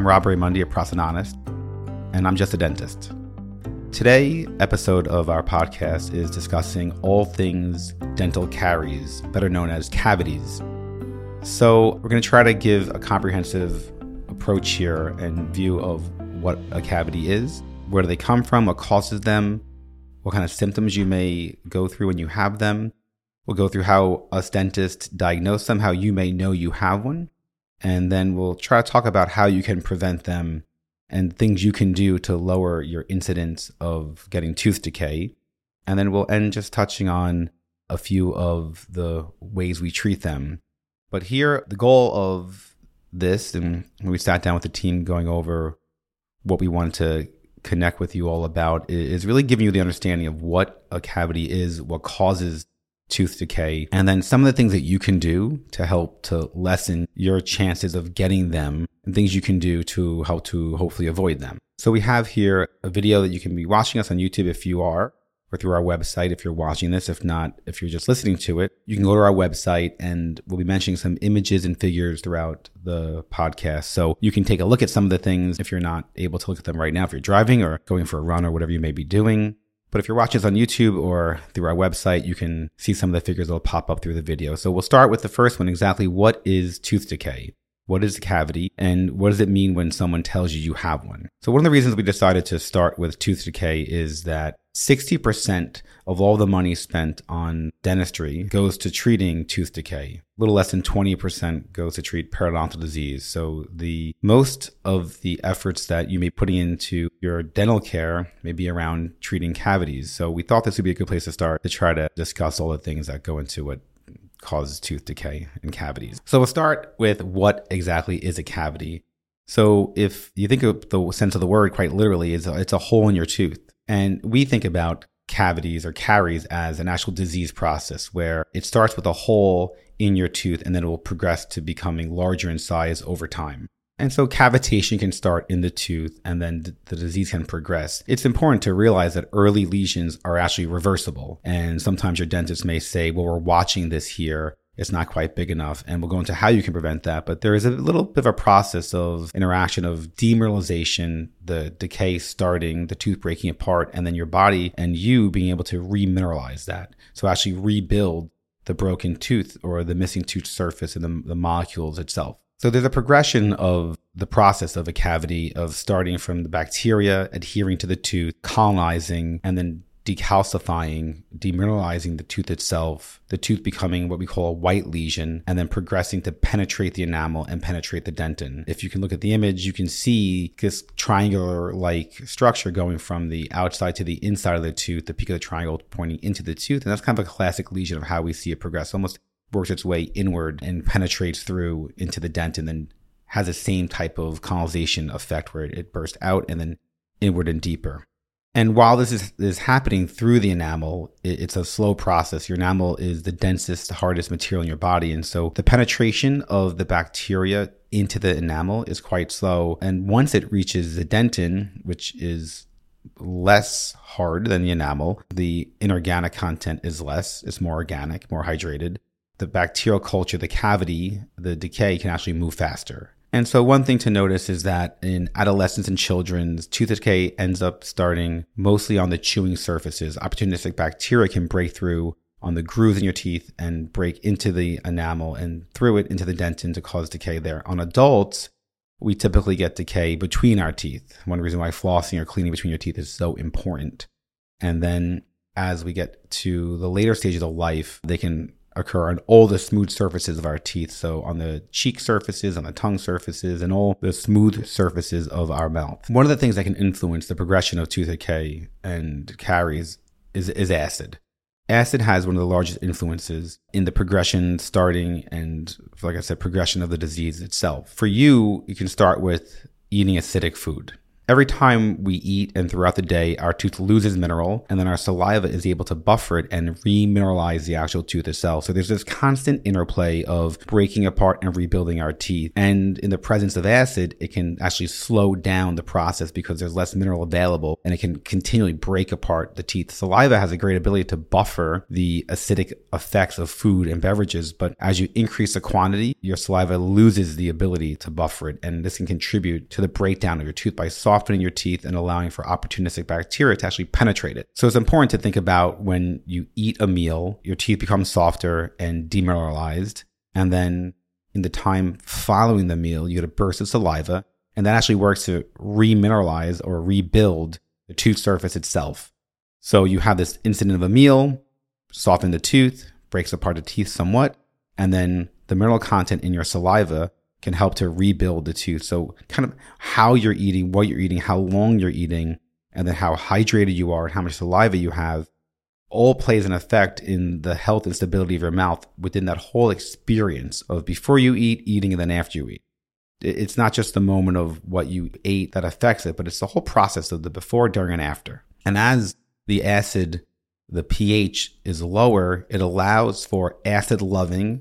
Rob Raymundi, a prosthodontist, and I'm just a dentist. Today, episode of our podcast is discussing all things dental caries, better known as cavities. So we're going to try to give a comprehensive approach here and view of what a cavity is, where do they come from, what causes them, what kind of symptoms you may go through when you have them. We'll go through how us dentists diagnose them, how you may know you have one, and then we'll try to talk about how you can prevent them and things you can do to lower your incidence of getting tooth decay. And then we'll end just touching on a few of the ways we treat them. But here, the goal of this, and when we sat down with the team going over what we wanted to connect with you all about, is really giving you the understanding of what a cavity is, what causes tooth decay, and then some of the things that you can do to help to lessen your chances of getting them and things you can do to help to hopefully avoid them. So we have here a video that you can be watching us on YouTube if you are, or through our website if you're watching this. If not, if you're just listening to it, you can go to our website and we'll be mentioning some images and figures throughout the podcast. So you can take a look at some of the things if you're not able to look at them right now, if you're driving or going for a run or whatever you may be doing. But if you're watching us on YouTube or through our website, you can see some of the figures that will pop up through the video. So we'll start with the first one. Exactly what is tooth decay? What is a cavity? And what does it mean when someone tells you you have one? So one of the reasons we decided to start with tooth decay is that 60% of all the money spent on dentistry goes to treating tooth decay. A little less than 20% goes to treat periodontal disease. So the most of the efforts that you may be putting into your dental care may be around treating cavities. So we thought this would be a good place to start to try to discuss all the things that go into what causes tooth decay and cavities. So we'll start with what exactly is a cavity. So if you think of the sense of the word quite literally, it's a hole in your tooth. And we think about cavities or caries as an actual disease process where it starts with a hole in your tooth and then it will progress to becoming larger in size over time. And so cavitation can start in the tooth and then the disease can progress. It's important to realize that early lesions are actually reversible. And sometimes your dentist may say, well, we're watching this here. It's not quite big enough. And we'll go into how you can prevent that. But there is a little bit of a process of interaction of demineralization, the decay starting, the tooth breaking apart, and then your body and you being able to remineralize that. So actually rebuild the broken tooth or the missing tooth surface and the molecules itself. So there's a progression of the process of a cavity of starting from the bacteria adhering to the tooth, colonizing, and then decalcifying, demineralizing the tooth itself, the tooth becoming what we call a white lesion, and then progressing to penetrate the enamel and penetrate the dentin. If you can look at the image, you can see this triangular-like structure going from the outside to the inside of the tooth, the peak of the triangle pointing into the tooth, and that's kind of a classic lesion of how we see it progress. Almost works its way inward and penetrates through into the dentin, and then has the same type of colonization effect where it bursts out and then inward and deeper. And while this is happening through the enamel, it's a slow process. Your enamel is the densest, hardest material in your body. And so the penetration of the bacteria into the enamel is quite slow. And once it reaches the dentin, which is less hard than the enamel, the inorganic content is less. It's more organic, more hydrated. The bacterial culture, the cavity, the decay can actually move faster. And so one thing to notice is that in adolescents and children's, tooth decay ends up starting mostly on the chewing surfaces. Opportunistic bacteria can break through on the grooves in your teeth and break into the enamel and through it into the dentin to cause decay there. On adults, we typically get decay between our teeth. One reason why flossing or cleaning between your teeth is so important. And then as we get to the later stages of life, they can occur on all the smooth surfaces of our teeth. So on the cheek surfaces, on the tongue surfaces, and all the smooth surfaces of our mouth. One of the things that can influence the progression of tooth decay and caries is acid. Acid has one of the largest influences in the progression starting and, like I said, progression of the disease itself. For you, you can start with eating acidic food. Every time we eat and throughout the day, our tooth loses mineral, and then our saliva is able to buffer it and remineralize the actual tooth itself. So there's this constant interplay of breaking apart and rebuilding our teeth. And in the presence of acid, it can actually slow down the process because there's less mineral available, and it can continually break apart the teeth. Saliva has a great ability to buffer the acidic effects of food and beverages, but as you increase the quantity, your saliva loses the ability to buffer it, and this can contribute to the breakdown of your tooth by softening your teeth and allowing for opportunistic bacteria to actually penetrate it. So it's important to think about when you eat a meal, your teeth become softer and demineralized, and then in the time following the meal, you get a burst of saliva, and that actually works to remineralize or rebuild the tooth surface itself. So you have this incident of a meal, soften the tooth, breaks apart the teeth somewhat, and then the mineral content in your saliva can help to rebuild the tooth. So kind of how you're eating, what you're eating, how long you're eating, and then how hydrated you are and how much saliva you have all plays an effect in the health and stability of your mouth within that whole experience of before you eat, eating, and then after you eat. It's not just the moment of what you ate that affects it, but it's the whole process of the before, during, and after. And as the acid, the pH is lower, it allows for acid-loving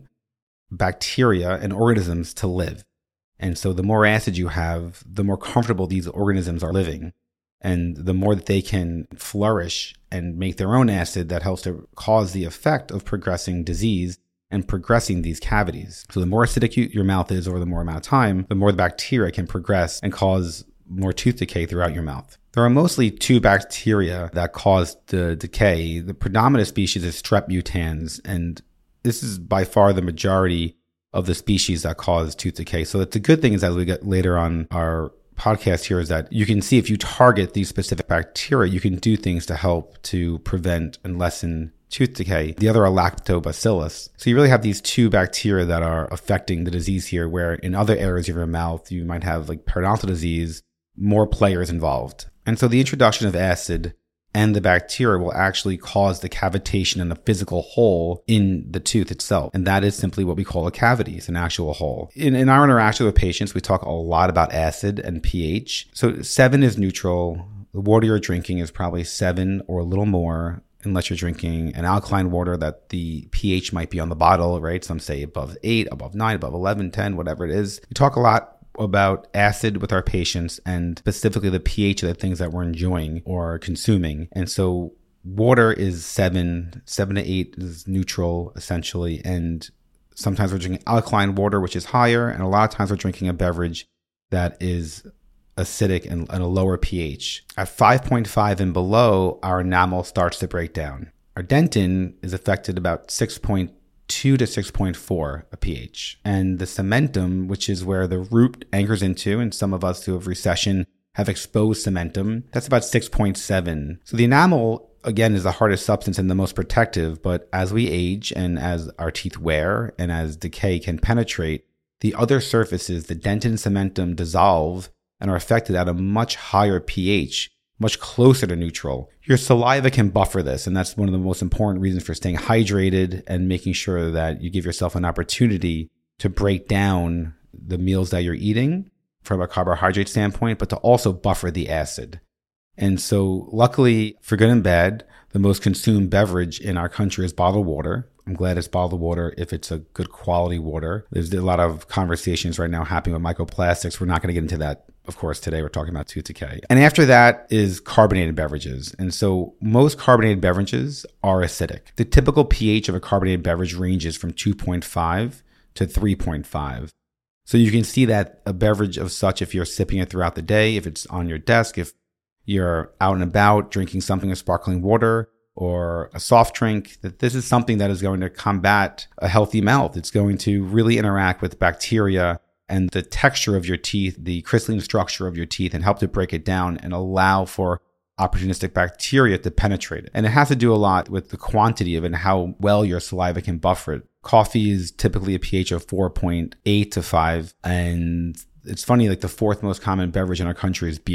bacteria and organisms to live. And so the more acid you have, the more comfortable these organisms are living. And the more that they can flourish and make their own acid, that helps to cause the effect of progressing disease and progressing these cavities. So the more acidic your mouth is over the more amount of time, the more the bacteria can progress and cause more tooth decay throughout your mouth. There are mostly two bacteria that cause the decay. The predominant species is Strep mutans, and this is by far the majority of the species that cause tooth decay. So it's a good thing is as we get later on our podcast here is that you can see if you target these specific bacteria, you can do things to help to prevent and lessen tooth decay. The other are lactobacillus. So you really have these two bacteria that are affecting the disease here, where in other areas of your mouth, you might have like periodontal disease, more players involved. And so the introduction of acid and the bacteria will actually cause the cavitation and the physical hole in the tooth itself. And that is simply what we call a cavity. It's an actual hole. In our interaction with patients, we talk a lot about acid and pH. So 7 is neutral. The water you're drinking is probably 7 or a little more, unless you're drinking an alkaline water that the pH might be on the bottle, right? Some say above 8, above 9, above 11, 10, whatever it is. We talk a lot about acid with our patients and specifically the pH of the things that we're enjoying or consuming. And so water is 7 to 8 is neutral essentially. And sometimes we're drinking alkaline water, which is higher. And a lot of times we're drinking a beverage that is acidic and a lower pH. At 5.5 and below, our enamel starts to break down. Our dentin is affected about 6.2 to 6.4 a pH. And the cementum, which is where the root anchors into, and some of us who have recession have exposed cementum, that's about 6.7. So the enamel, again, is the hardest substance and the most protective, but as we age and as our teeth wear and as decay can penetrate, the other surfaces, the dentin and cementum, dissolve and are affected at a much higher pH, much closer to neutral. Your saliva can buffer this, and that's one of the most important reasons for staying hydrated and making sure that you give yourself an opportunity to break down the meals that you're eating from a carbohydrate standpoint, but to also buffer the acid. And so luckily, for good and bad, the most consumed beverage in our country is bottled water. I'm glad it's bottled water if it's a good quality water. There's a lot of conversations right now happening with microplastics. We're not going to get into that, of course, today. We're talking about tooth decay. And after that is carbonated beverages. And so most carbonated beverages are acidic. The typical pH of a carbonated beverage ranges from 2.5 to 3.5. So you can see that a beverage of such, if you're sipping it throughout the day, if it's on your desk, if you're out and about drinking something of sparkling water, or a soft drink, that this is something that is going to combat a healthy mouth. It's going to really interact with bacteria and the texture of your teeth, the crystalline structure of your teeth, and help to break it down and allow for opportunistic bacteria to penetrate it. And it has to do a lot with the quantity of it and how well your saliva can buffer it. Coffee is typically a pH of 4.8 to 5. And it's funny, like the fourth most common beverage in our country is beer.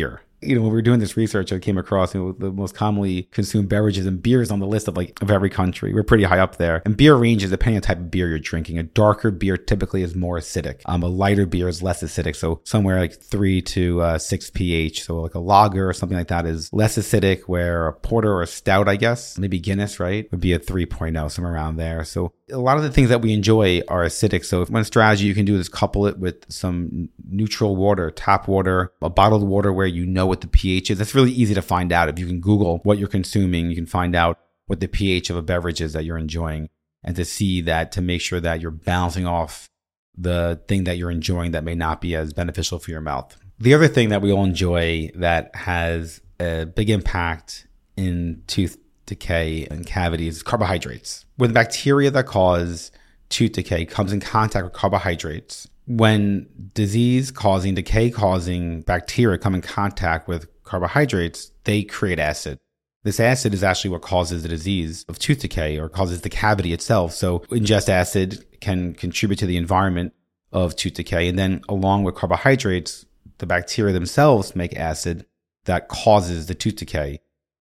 when we were doing this research, I came across the most commonly consumed beverages, and beer is on the list of every country. We're pretty high up there. And beer ranges depending on the type of beer you're drinking. A darker beer typically is more acidic. A lighter beer is less acidic. So somewhere like 3 to 6 pH. So like a lager or something like that is less acidic, where a porter or a stout, I guess, maybe Guinness, right, would be a 3.0, somewhere around there. So a lot of the things that we enjoy are acidic. So one strategy you can do is couple it with some neutral water, tap water, a bottled water where you know what the pH is. That's really easy to find out. If you can Google what you're consuming, you can find out what the pH of a beverage is that you're enjoying, and to see that, to make sure that you're balancing off the thing that you're enjoying that may not be as beneficial for your mouth. The other thing that we all enjoy that has a big impact in tooth decay and cavities is carbohydrates. When the bacteria that cause tooth decay comes in contact with carbohydrates, when disease-causing, decay-causing bacteria come in contact with carbohydrates, they create acid. This acid is actually what causes the disease of tooth decay, or causes the cavity itself. So ingest acid can contribute to the environment of tooth decay. And then along with carbohydrates, the bacteria themselves make acid that causes the tooth decay.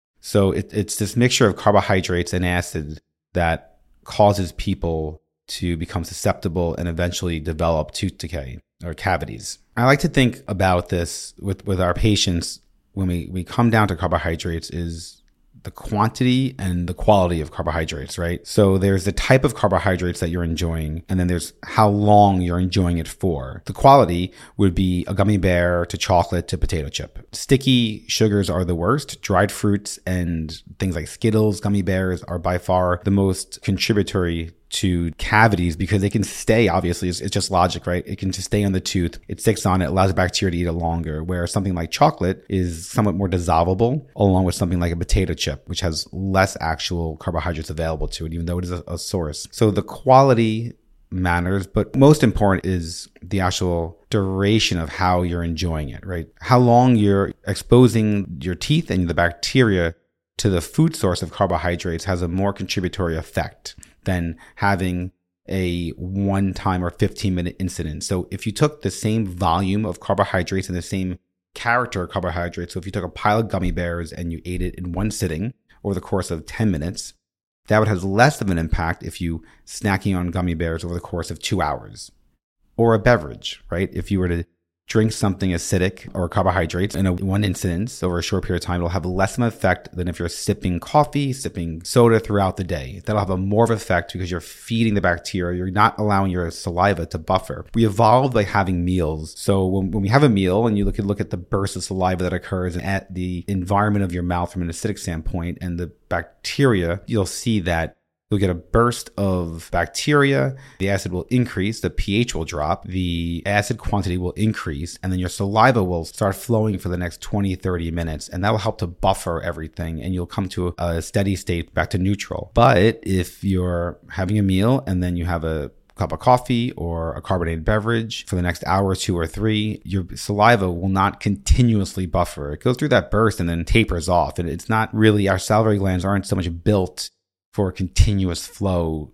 So it's this mixture of carbohydrates and acid that causes people to become susceptible and eventually develop tooth decay or cavities. I like to think about this with our patients when we come down to carbohydrates is the quantity and the quality of carbohydrates, right? So there's the type of carbohydrates that you're enjoying, and then there's how long you're enjoying it for. The quality would be a gummy bear to chocolate to potato chip. Sticky sugars are the worst. Dried fruits and things like Skittles, gummy bears are by far the most contributory to cavities, because they can stay, obviously, it's just logic, right? It can just stay on the tooth. It sticks on it, allows the bacteria to eat it longer, where something like chocolate is somewhat more dissolvable, along with something like a potato chip, which has less actual carbohydrates available to it, even though it is a source. So the quality matters, but most important is the actual duration of how you're enjoying it, right? How long you're exposing your teeth and the bacteria to the food source of carbohydrates has a more contributory effect than having a 1 time or 15-minute incident. So if you took the same volume of carbohydrates and the same character of carbohydrates, so if you took a pile of gummy bears and you ate it in one sitting over the course of 10 minutes, that would have less of an impact if you snacking on gummy bears over the course of 2 hours. Or a beverage, right? If you were to drink something acidic or carbohydrates in one instance over a short period of time, it'll have less of an effect than if you're sipping coffee, sipping soda throughout the day. That'll have a more of an effect because you're feeding the bacteria. You're not allowing your saliva to buffer. We evolved by having meals. So when we have a meal and you look at the burst of saliva that occurs at the environment of your mouth from an acidic standpoint and the bacteria, you'll see that you'll get a burst of bacteria, the acid will increase, the pH will drop, the acid quantity will increase, and then your saliva will start flowing for the next 20, 30 minutes, and that will help to buffer everything, and you'll come to a steady state back to neutral. But if you're having a meal and then you have a cup of coffee or a carbonated beverage for the next hour, 2 or 3, your saliva will not continuously buffer. It goes through that burst and then tapers off, and it's not really, our salivary glands aren't so much built for a continuous flow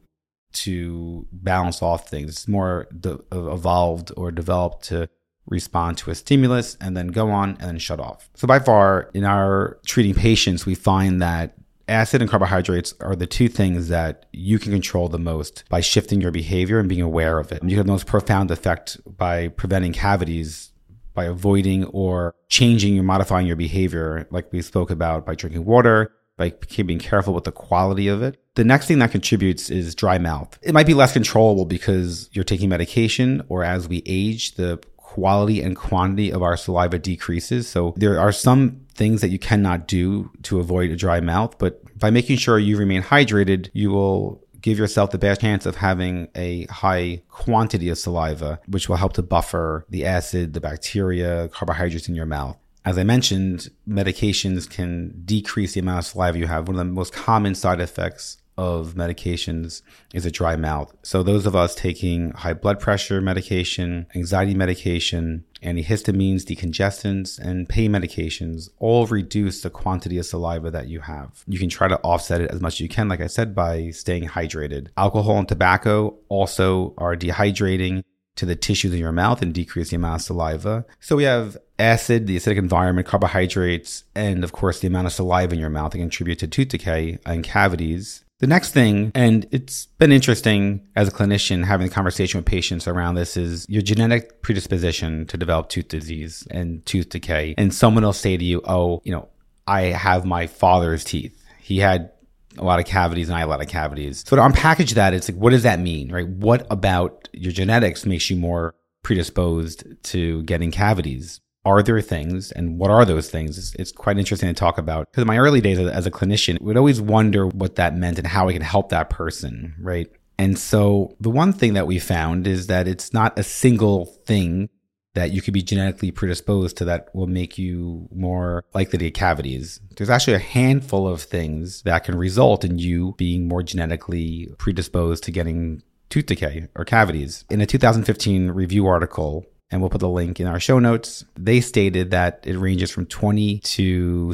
to balance off things. It's more evolved or developed to respond to a stimulus and then go on and then shut off. So by far, in our treating patients, we find that acid and carbohydrates are the two things that you can control the most by shifting your behavior and being aware of it. You have the most profound effect by preventing cavities by avoiding or changing or modifying your behavior, like we spoke about, by drinking water, by being careful with the quality of it. The next thing that contributes is dry mouth. It might be less controllable because you're taking medication, or as we age, the quality and quantity of our saliva decreases. So there are some things that you cannot do to avoid a dry mouth, but by making sure you remain hydrated, you will give yourself the best chance of having a high quantity of saliva, which will help to buffer the acid, the bacteria, carbohydrates in your mouth. As I mentioned, medications can decrease the amount of saliva you have. One of the most common side effects of medications is a dry mouth. So those of us taking high blood pressure medication, anxiety medication, antihistamines, decongestants, and pain medications all reduce the quantity of saliva that you have. You can try to offset it as much as you can, like I said, by staying hydrated. Alcohol and tobacco also are dehydrating to the tissues in your mouth and decrease the amount of saliva. So we have acid, the acidic environment, carbohydrates, and of course the amount of saliva in your mouth that contribute to tooth decay and cavities. The next thing, and it's been interesting as a clinician having a conversation with patients around this, is your genetic predisposition to develop tooth disease and tooth decay. And someone will say to you, oh, I have my father's teeth. He had a lot of cavities and I had a lot of cavities. So to unpackage that, it's like, what does that mean, right? What about your genetics makes you more predisposed to getting cavities? Are there things, and what are those things? It's quite interesting to talk about, because in my early days as a clinician, we'd always wonder what that meant and how I could help that person, right? And so the one thing that we found is that it's not a single thing that you could be genetically predisposed to that will make you more likely to get cavities. There's actually a handful of things that can result in you being more genetically predisposed to getting tooth decay or cavities. In a 2015 review article, and we'll put the link in our show notes, they stated that it ranges from 20 to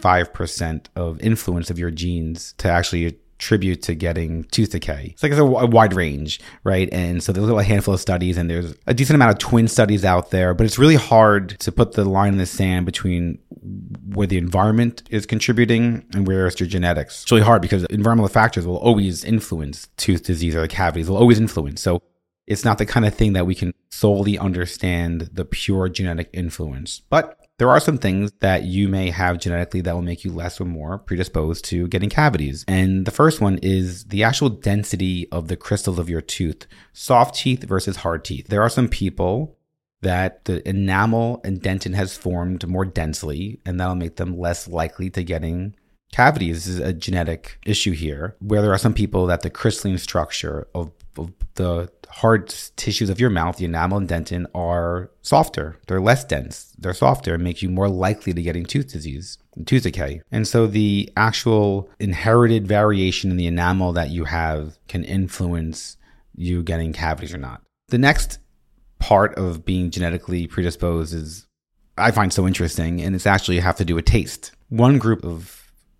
65% of influence of your genes to actually attribute to getting tooth decay. It's like it's a wide range, right? And so there's a handful of studies, and there's a decent amount of twin studies out there, but it's really hard to put the line in the sand between where the environment is contributing and where it's your genetics. It's really hard because environmental factors will always influence tooth disease, or the cavities will always influence. So it's not the kind of thing that we can solely understand the pure genetic influence. But there are some things that you may have genetically that will make you less or more predisposed to getting cavities. And the first one is the actual density of the crystals of your tooth, soft teeth versus hard teeth. There are some people that the enamel and dentin has formed more densely, and that'll make them less likely to getting cavities. This is a genetic issue here, where there are some people that the crystalline structure of the hard tissues of your mouth, the enamel and dentin, are softer. They're less dense. They're softer and make you more likely to getting tooth disease and tooth decay. And so the actual inherited variation in the enamel that you have can influence you getting cavities or not. The next part of being genetically predisposed is, I find so interesting, and it's actually have to do with taste. One group of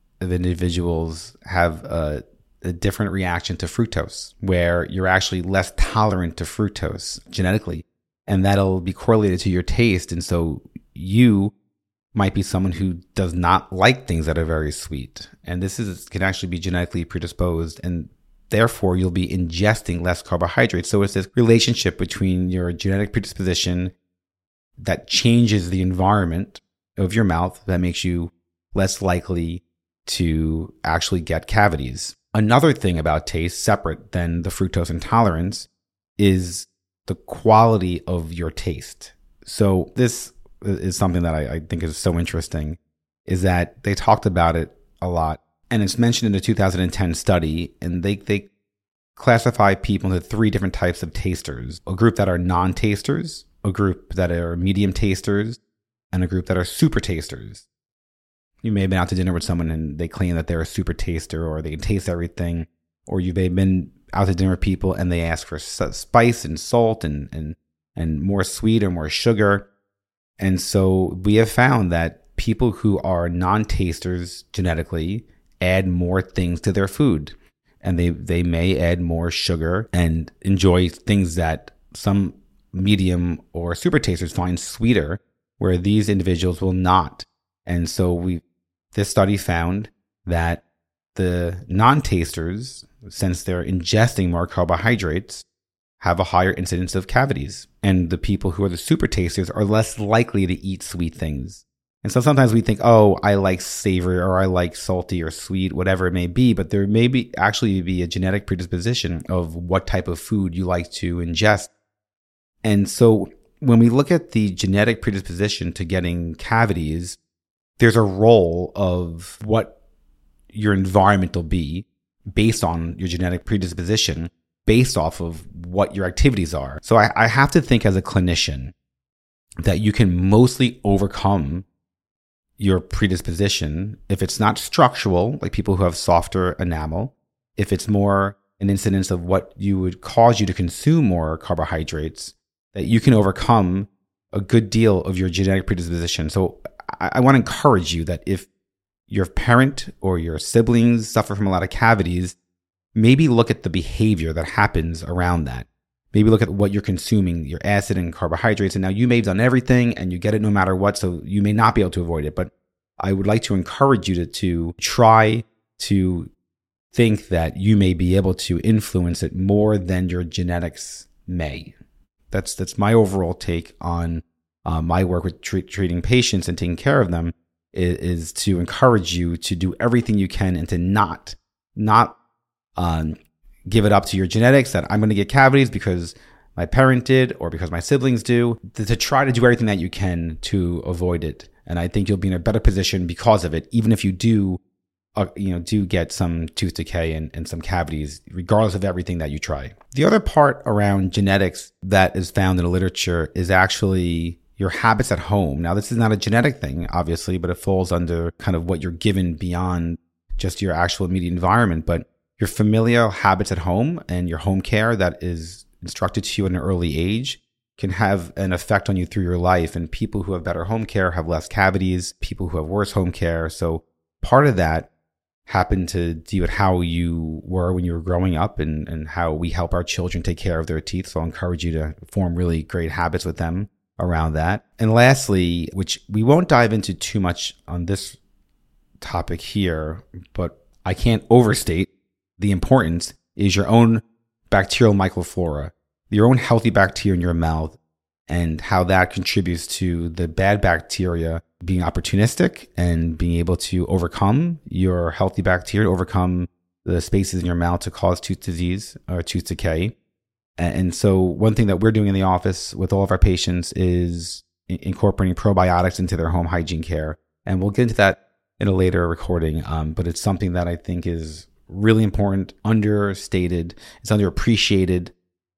individuals have a different reaction to fructose, where you're actually less tolerant to fructose genetically, and that'll be correlated to your taste. And so you might be someone who does not like things that are very sweet, and this can actually be genetically predisposed, and therefore you'll be ingesting less carbohydrates. So it's this relationship between your genetic predisposition that changes the environment of your mouth that makes you less likely to actually get cavities. Another thing about taste, separate than the fructose intolerance, is the quality of your taste. So this is something that I think is so interesting, is that they talked about it a lot. And it's mentioned in a 2010 study, and they classify people into 3 different types of tasters. A group that are non-tasters, a group that are medium tasters, and a group that are super tasters. You may have been out to dinner with someone and they claim that they're a super taster, or they can taste everything. Or you may have been out to dinner with people and they ask for spice and salt and more sweet or more sugar. And so we have found that people who are non-tasters genetically add more things to their food. And they may add more sugar and enjoy things that some medium or super tasters find sweeter, where these individuals will not. And so this study found that the non-tasters, since they're ingesting more carbohydrates, have a higher incidence of cavities. And the people who are the super tasters are less likely to eat sweet things. And so sometimes we think, oh, I like savory, or I like salty or sweet, whatever it may be. But there may actually be a genetic predisposition of what type of food you like to ingest. And so when we look at the genetic predisposition to getting cavities, there's a role of what your environment will be based on your genetic predisposition, based off of what your activities are. So I have to think as a clinician that you can mostly overcome your predisposition if it's not structural, like people who have softer enamel, if it's more an incidence of what you would cause you to consume more carbohydrates, that you can overcome a good deal of your genetic predisposition. So I want to encourage you that if your parent or your siblings suffer from a lot of cavities, maybe look at the behavior that happens around that. maybe look at what you're consuming, your acid and carbohydrates. And now you may have done everything and you get it no matter what, so you may not be able to avoid it. But I would like to encourage you to try to think that you may be able to influence it more than your genetics may. That's my overall take on my work with treating patients and taking care of them, is to encourage you to do everything you can and to not give it up to your genetics that I'm going to get cavities because my parent did or because my siblings do, to try to do everything that you can to avoid it. And I think you'll be in a better position because of it, even if you do get some tooth decay and some cavities, regardless of everything that you try. The other part around genetics that is found in the literature is actually your habits at home. Now, this is not a genetic thing, obviously, but it falls under kind of what you're given beyond just your actual immediate environment. But your familial habits at home and your home care that is instructed to you at an early age can have an effect on you through your life. And people who have better home care have less cavities, people who have worse home care. So part of that happened to do with how you were when you were growing up and how we help our children take care of their teeth. So I'll encourage you to form really great habits with them around that. And lastly, which we won't dive into too much on this topic here, but I can't overstate the importance, is your own bacterial microflora, your own healthy bacteria in your mouth, and how that contributes to the bad bacteria being opportunistic and being able to overcome your healthy bacteria, overcome the spaces in your mouth to cause tooth disease or tooth decay. And so one thing that we're doing in the office with all of our patients is incorporating probiotics into their home hygiene care. And we'll get into that in a later recording. But it's something that I think is really important, understated, it's underappreciated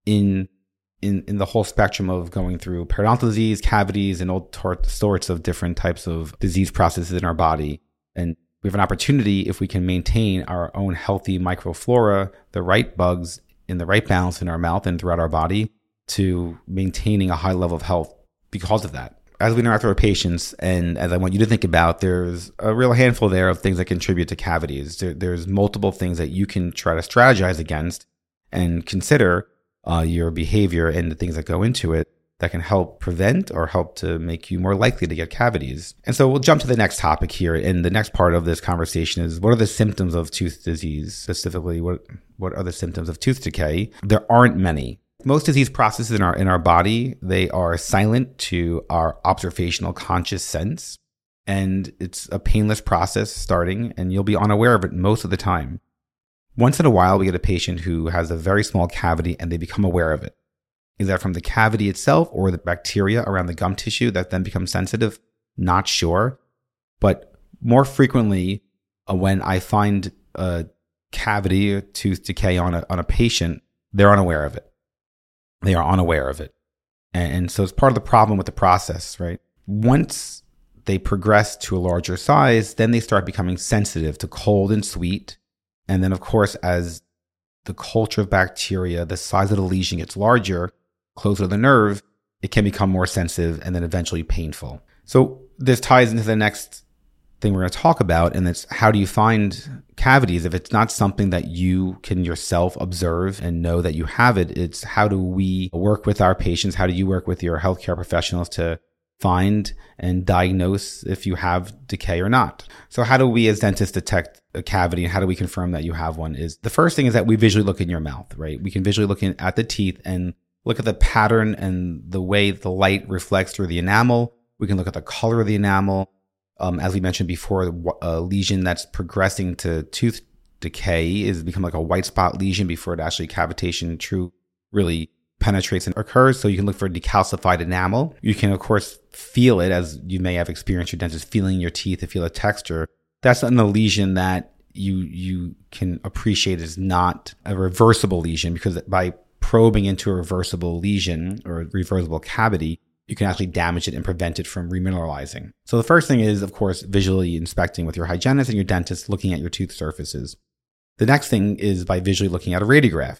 in the whole spectrum of going through periodontal disease, cavities, and all sorts of different types of disease processes in our body. And we have an opportunity, if we can maintain our own healthy microflora, the right bugs in the right balance in our mouth and throughout our body, to maintaining a high level of health because of that. As we interact with our patients, and as I want you to think about, there's a real handful there of things that contribute to cavities. There's multiple things that you can try to strategize against and consider your behavior and the things that go into it that can help prevent or help to make you more likely to get cavities. And so we'll jump to the next topic here. And the next part of this conversation is, what are the symptoms of tooth disease? Specifically, what are the symptoms of tooth decay? There aren't many. Most disease processes in our body, they are silent to our observational conscious sense. And it's a painless process starting, and you'll be unaware of it most of the time. Once in a while, we get a patient who has a very small cavity and they become aware of it. Is that from the cavity itself or the bacteria around the gum tissue that then becomes sensitive? Not sure. But more frequently, when I find a cavity or tooth decay on a patient, they're unaware of it. They are unaware of it. And so it's part of the problem with the process, right? Once they progress to a larger size, then they start becoming sensitive to cold and sweet. And then, of course, as the culture of bacteria, the size of the lesion gets larger, closer to the nerve, it can become more sensitive and then eventually painful. So this ties into the next thing we're going to talk about, and it's, how do you find cavities? If it's not something that you can yourself observe and know that you have it, it's how do we work with our patients? How do you work with your healthcare professionals to find and diagnose if you have decay or not? So how do we as dentists detect a cavity, and how do we confirm that you have one? Is the first thing is that we visually look in your mouth, right? We can visually look at the teeth and look at the pattern and the way the light reflects through the enamel. We can look at the color of the enamel. As we mentioned before, a lesion that's progressing to tooth decay is become like a white spot lesion before it actually cavitation really penetrates and occurs. So you can look for decalcified enamel. You can, of course, feel it, as you may have experienced your dentist feeling your teeth to feel a texture. That's in a lesion that you can appreciate is not a reversible lesion, because by probing into a reversible lesion or a reversible cavity, you can actually damage it and prevent it from remineralizing. So the first thing is, of course, visually inspecting with your hygienist and your dentist, looking at your tooth surfaces. The next thing is by visually looking at a radiograph.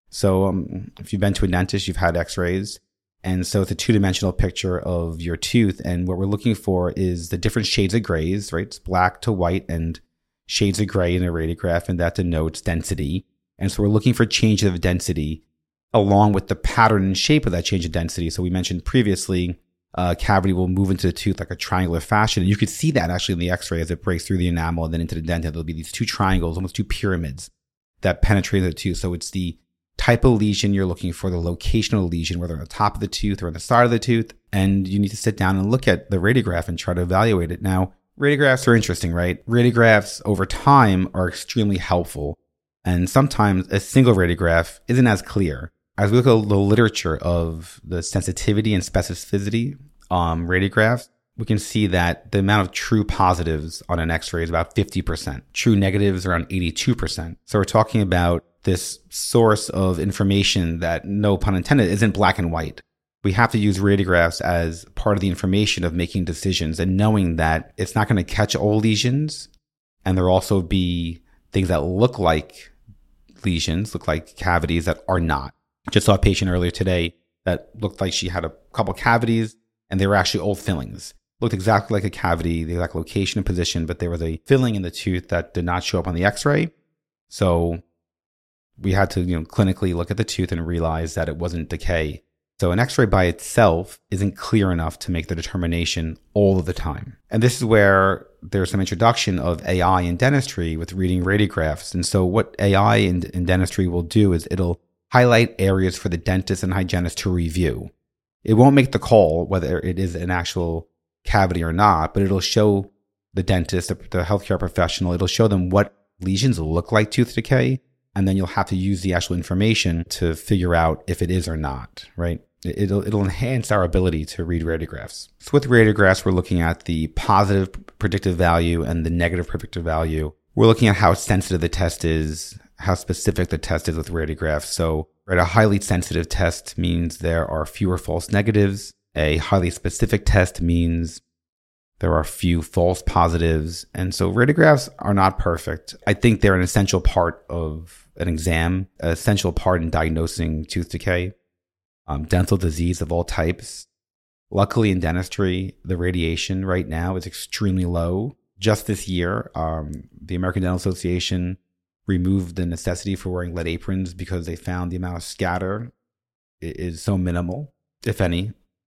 So if you've been to a dentist, you've had x-rays. And so it's a two-dimensional picture of your tooth. And what we're looking for is the different shades of grays, right? It's black to white and shades of gray in a radiograph, and that denotes density. And so we're looking for changes of density along with the pattern and shape of that change in density. So we mentioned previously, cavity will move into the tooth like a triangular fashion. And you could see that actually in the x-ray as it breaks through the enamel and then into the dentin. There'll be these two triangles, almost two pyramids that penetrate the tooth. So it's the type of lesion you're looking for, the location of the lesion, whether on the top of the tooth or on the side of the tooth. And you need to sit down and look at the radiograph and try to evaluate it. Now, radiographs are interesting, right? Radiographs over time are extremely helpful. And sometimes a single radiograph isn't as clear. As we look at the literature of the sensitivity and specificity radiographs, we can see that the amount of true positives on an x-ray is about 50%. True negatives around 82%. So we're talking about this source of information that, no pun intended, isn't black and white. We have to use radiographs as part of the information of making decisions and knowing that it's not going to catch all lesions. And there'll also be things that look like lesions, look like cavities that are not. Just saw a patient earlier today that looked like she had a couple cavities and they were actually old fillings. Looked exactly like a cavity, the exact location and position, but there was a filling in the tooth that did not show up on the x-ray. So we had to, clinically look at the tooth and realize that it wasn't decay. So an x-ray by itself isn't clear enough to make the determination all of the time. And this is where there's some introduction of AI in dentistry with reading radiographs. And so what AI in dentistry will do is it'll highlight areas for the dentist and hygienist to review. It won't make the call whether it is an actual cavity or not, but it'll show the dentist, the healthcare professional, it'll show them what lesions look like tooth decay. And then you'll have to use the actual information to figure out if it is or not, right? It'll enhance our ability to read radiographs. So with radiographs, we're looking at the positive predictive value and the negative predictive value. We're looking at how sensitive the test is, how specific the test is with radiographs. So right, a highly sensitive test means there are fewer false negatives. A highly specific test means there are few false positives. And so radiographs are not perfect. I think they're an essential part of an exam, an essential part in diagnosing tooth decay, dental disease of all types. Luckily in dentistry, the radiation right now is extremely low. Just this year, the American Dental Association removed the necessity for wearing lead aprons because they found the amount of scatter is so minimal, if any.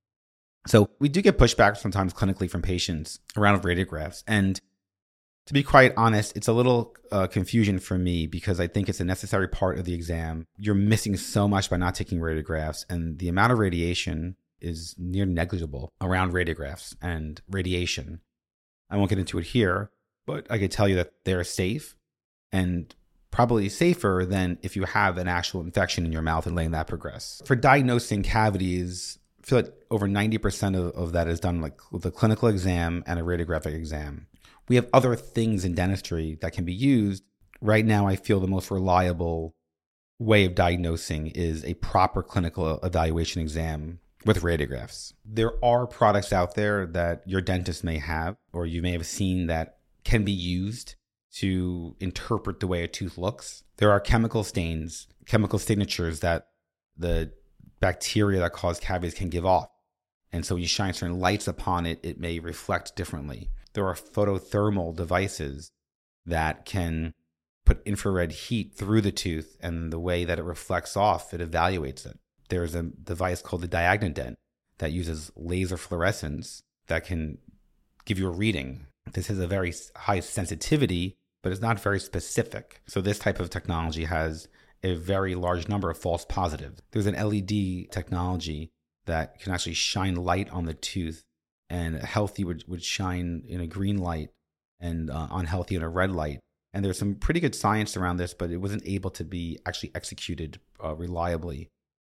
So we do get pushback sometimes clinically from patients around radiographs. And to be quite honest, it's a little confusion for me because I think it's a necessary part of the exam. You're missing so much by not taking radiographs, and the amount of radiation is near negligible around radiographs and radiation. I won't get into it here, but I could tell you that they're safe and probably safer than if you have an actual infection in your mouth and letting that progress. For diagnosing cavities, I feel like over 90% of that is done like with a clinical exam and a radiographic exam. We have other things in dentistry that can be used. Right now, I feel the most reliable way of diagnosing is a proper clinical evaluation exam with radiographs. There are products out there that your dentist may have, or you may have seen that can be used to interpret the way a tooth looks. There are chemical stains, chemical signatures that the bacteria that cause cavities can give off. And so when you shine certain lights upon it, it may reflect differently. There are photothermal devices that can put infrared heat through the tooth, and the way that it reflects off, it evaluates it. There's a device called the Diagnodent that uses laser fluorescence that can give you a reading. This has a very high sensitivity, but it's not very specific. So this type of technology has a very large number of false positives. There's an LED technology that can actually shine light on the tooth, and healthy would shine in a green light and unhealthy in a red light. And there's some pretty good science around this, but it wasn't able to be actually executed reliably.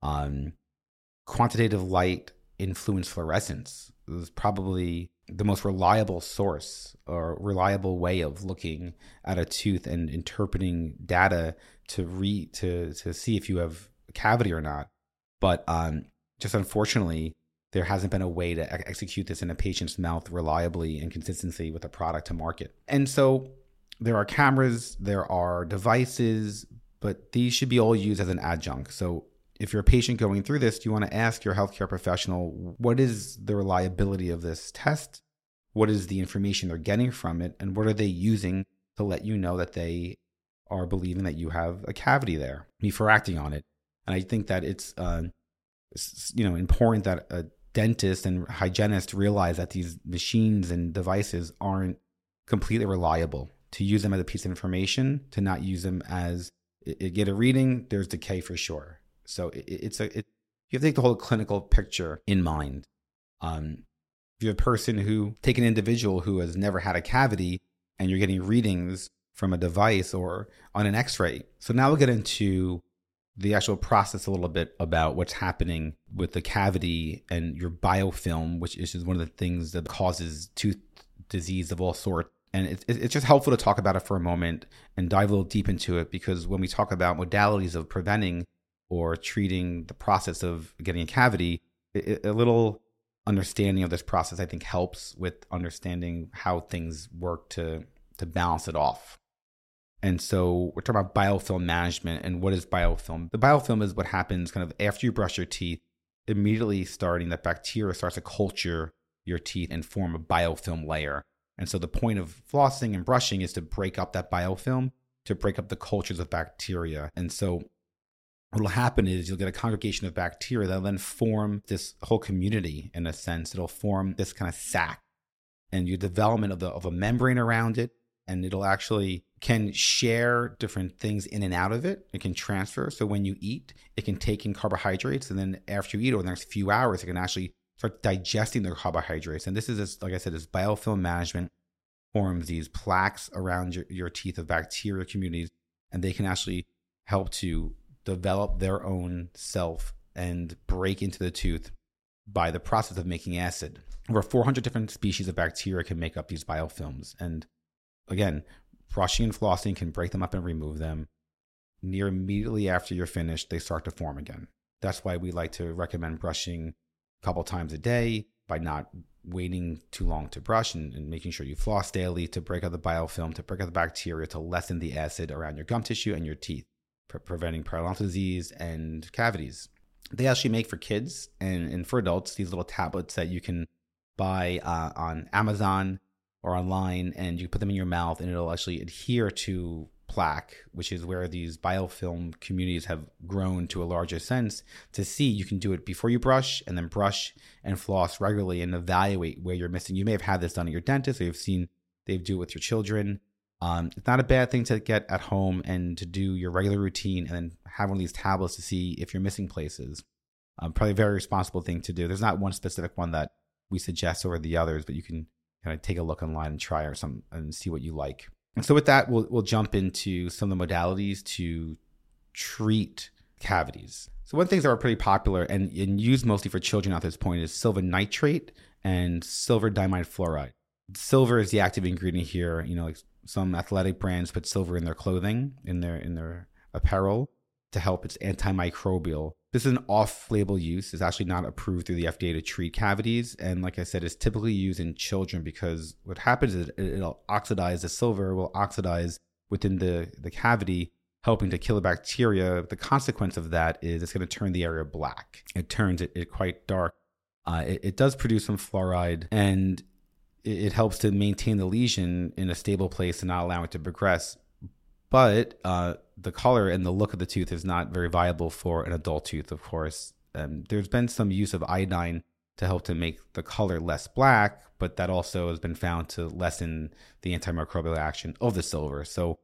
Quantitative light influenced fluorescence is probably the most reliable source or reliable way of looking at a tooth and interpreting data to see if you have a cavity or not. But just unfortunately, there hasn't been a way to execute this in a patient's mouth reliably and consistently with a product to market. And so there are cameras, there are devices, but these should be all used as an adjunct. So if you're a patient going through this, you want to ask your healthcare professional, what is the reliability of this test? What is the information they're getting from it? And what are they using to let you know that they are believing that you have a cavity there before acting on it? And I think that it's important that a dentist and hygienist realize that these machines and devices aren't completely reliable. To use them as a piece of information, to not use them as get a reading, there's decay for sure. So you have to take the whole clinical picture in mind. If you have a person take an individual who has never had a cavity and you're getting readings from a device or on an x-ray. So now we'll get into the actual process a little bit about what's happening with the cavity and your biofilm, which is just one of the things that causes tooth disease of all sorts. And it's just helpful to talk about it for a moment and dive a little deep into it, because when we talk about modalities of preventing or treating the process of getting a cavity, a little understanding of this process, I think, helps with understanding how things work to balance it off. And so we're talking about biofilm management. And what is biofilm? The biofilm is what happens kind of after you brush your teeth, immediately starting that bacteria starts to culture your teeth and form a biofilm layer. And so the point of flossing and brushing is to break up that biofilm, to break up the cultures of bacteria. And so what will happen is you'll get a congregation of bacteria that will then form this whole community. In a sense, it'll form this kind of sac, and your development of a membrane around it, and it'll actually can share different things in and out of it. It can transfer. So when you eat, it can take in carbohydrates, and then after you eat over the next few hours, it can actually start digesting the carbohydrates. And this is, like I said, this biofilm management forms these plaques around your teeth of bacteria communities, and they can actually help to develop their own self and break into the tooth by the process of making acid. Over 400 different species of bacteria can make up these biofilms. And again, brushing and flossing can break them up and remove them. Near immediately after you're finished, they start to form again. That's why we like to recommend brushing a couple times a day, by not waiting too long to brush, and making sure you floss daily to break up the biofilm, to break up the bacteria, to lessen the acid around your gum tissue and your teeth, preventing periodontal disease and cavities. They actually make for kids and for adults these little tablets that you can buy on Amazon or online, and you put them in your mouth, and it'll actually adhere to plaque, which is where these biofilm communities have grown to a larger sense. To see, you can do it before you brush, and then brush and floss regularly and evaluate where you're missing. You may have had this done at your dentist, or you've seen they do it with your children. It's not a bad thing to get at home and to do your regular routine, and then have one of these tablets to see if you're missing places. Probably a very responsible thing to do. There's not one specific one that we suggest over the others, but you can kind of take a look online and try or some and see what you like. And so with that, we'll jump into some of the modalities to treat cavities. So one of the things that are pretty popular and used mostly for children at this point is silver nitrate and silver diamide fluoride. Silver is the active ingredient here. Like some athletic brands put silver in their clothing, in their apparel, to help. It's antimicrobial. This is an off-label use. It's actually not approved through the FDA to treat cavities. And like I said, it's typically used in children because what happens is it'll oxidize. The silver will oxidize within the cavity, helping to kill the bacteria. The consequence of that is it's going to turn the area black. It turns it quite dark. It does produce some fluoride, and it helps to maintain the lesion in a stable place and not allow it to progress. But the color and the look of the tooth is not very viable for an adult tooth, of course. There's been some use of iodine to help to make the color less black, but that also has been found to lessen the antimicrobial action of the silver. So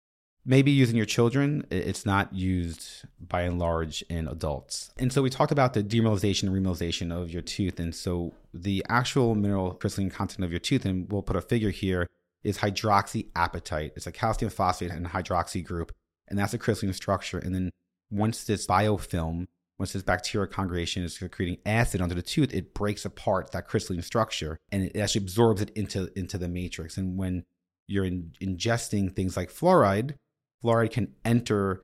maybe using your children, it's not used by and large in adults. And so we talked about the demineralization and remineralization of your tooth. And so the actual mineral crystalline content of your tooth, and we'll put a figure here, is hydroxyapatite. It's a calcium phosphate and hydroxy group, and that's a crystalline structure. And then once this biofilm, once this bacterial congregation is creating acid onto the tooth, it breaks apart that crystalline structure, and it actually absorbs it into the matrix. And when you're ingesting things like fluoride can enter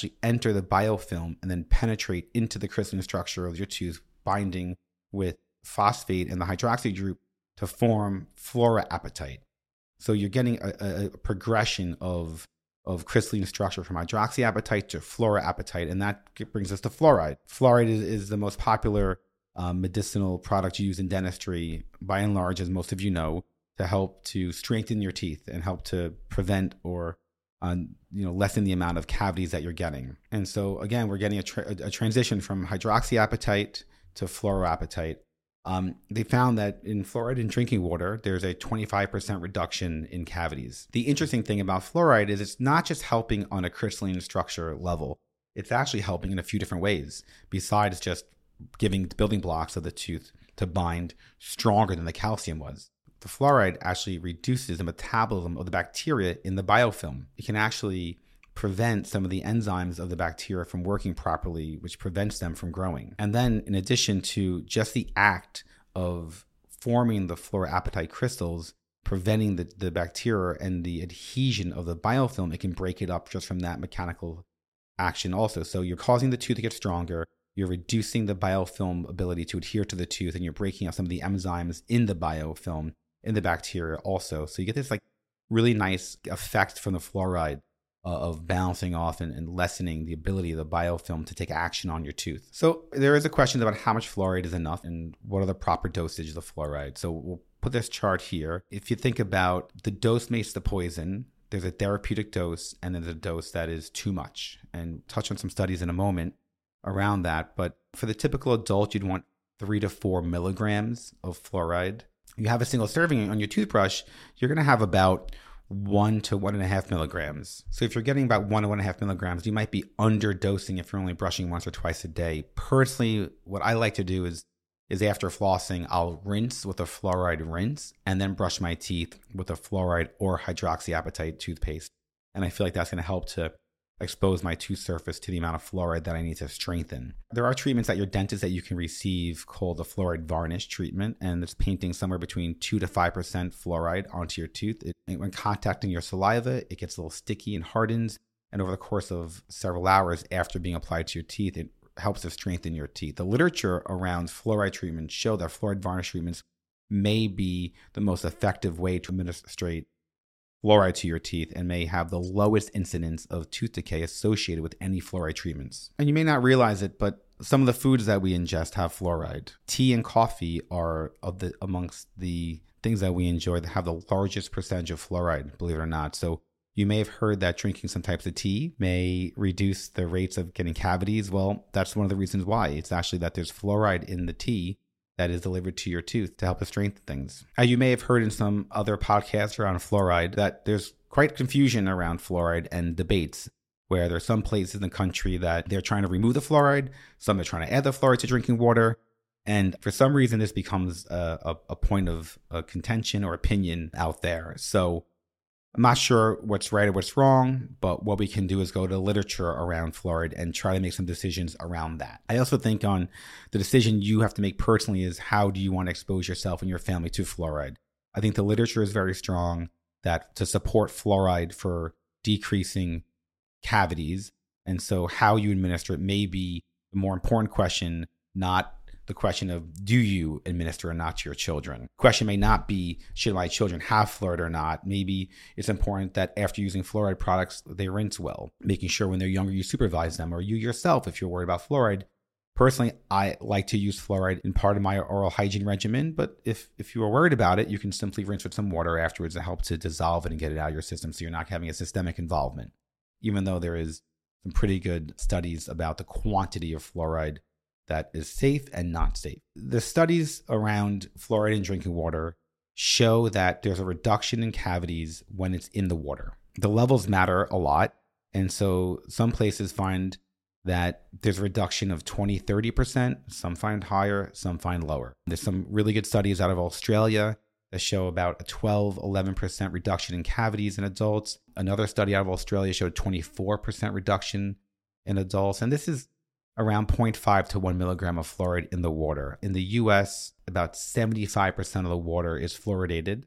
the biofilm and then penetrate into the crystalline structure of your tooth, binding with phosphate and the hydroxy group to form fluoroapatite. So you're getting a progression of crystalline structure from hydroxyapatite to fluoroapatite, and that brings us to fluoride. Fluoride is the most popular medicinal product used in dentistry, by and large, as most of you know, to help to strengthen your teeth and help to prevent or lessen the amount of cavities that you're getting. And so again, we're getting a transition from hydroxyapatite to fluoroapatite. They found that in fluoride in drinking water, there's a 25% reduction in cavities. The interesting thing about fluoride is it's not just helping on a crystalline structure level. It's actually helping in a few different ways, besides just giving the building blocks of the tooth to bind stronger than the calcium was. The fluoride actually reduces the metabolism of the bacteria in the biofilm. It can actually prevent some of the enzymes of the bacteria from working properly, which prevents them from growing. And then in addition to just the act of forming the fluoroapatite crystals, preventing the bacteria and the adhesion of the biofilm, it can break it up just from that mechanical action also. So you're causing the tooth to get stronger, you're reducing the biofilm ability to adhere to the tooth, and you're breaking up some of the enzymes in the biofilm, in the bacteria also. So you get this really nice effect from the fluoride of balancing off and lessening the ability of the biofilm to take action on your tooth. So there is a question about how much fluoride is enough and what are the proper dosages of fluoride. So we'll put this chart here. If you think about the dose makes the poison, there's a therapeutic dose and then there's a dose that is too much. And touch on some studies in a moment around that. But for the typical adult, you'd want 3 to 4 milligrams of fluoride. You have a single serving on your toothbrush, you're going to have about 1 to 1.5 milligrams. So if you're getting about 1 to 1.5 milligrams, you might be underdosing if you're only brushing once or twice a day. Personally, what I like to do is after flossing, I'll rinse with a fluoride rinse and then brush my teeth with a fluoride or hydroxyapatite toothpaste. And I feel like that's going to help to expose my tooth surface to the amount of fluoride that I need to strengthen. There are treatments at your dentist that you can receive called the fluoride varnish treatment, and it's painting somewhere between 2 to 5% fluoride onto your tooth. When contacting your saliva, it gets a little sticky and hardens, and over the course of several hours after being applied to your teeth, it helps to strengthen your teeth. The literature around fluoride treatments show that fluoride varnish treatments may be the most effective way to administrate fluoride to your teeth and may have the lowest incidence of tooth decay associated with any fluoride treatments. And you may not realize it, but some of the foods that we ingest have fluoride. Tea and coffee are amongst the things that we enjoy that have the largest percentage of fluoride, believe it or not. So you may have heard that drinking some types of tea may reduce the rates of getting cavities. Well, that's one of the reasons why. It's actually that there's fluoride in the tea that is delivered to your tooth to help us strengthen things. You may have heard in some other podcasts around fluoride that there's quite confusion around fluoride and debates, where there's some places in the country that they're trying to remove the fluoride, some are trying to add the fluoride to drinking water, and for some reason this becomes a point of contention or opinion out there. So I'm not sure what's right or what's wrong, but what we can do is go to literature around fluoride and try to make some decisions around that. I also think on the decision you have to make personally is how do you want to expose yourself and your family to fluoride? I think the literature is very strong that to support fluoride for decreasing cavities. And so how you administer it may be the more important question, not the question of do you administer or not to your children. The question may not be should my children have fluoride or not. Maybe it's important that after using fluoride products, they rinse well, making sure when they're younger you supervise them, or you yourself if you're worried about fluoride. Personally, I like to use fluoride in part of my oral hygiene regimen, but if you are worried about it, you can simply rinse with some water afterwards to help to dissolve it and get it out of your system so you're not having a systemic involvement, even though there is some pretty good studies about the quantity of fluoride that is safe and not safe. The studies around fluoride in drinking water show that there's a reduction in cavities when it's in the water. The levels matter a lot. And so some places find that there's a reduction of 20, 30%. Some find higher, some find lower. There's some really good studies out of Australia that show about a 12, 11% reduction in cavities in adults. Another study out of Australia showed 24% reduction in adults. And this is around 0.5 to 1 milligram of fluoride in the water. In the US, about 75% of the water is fluoridated,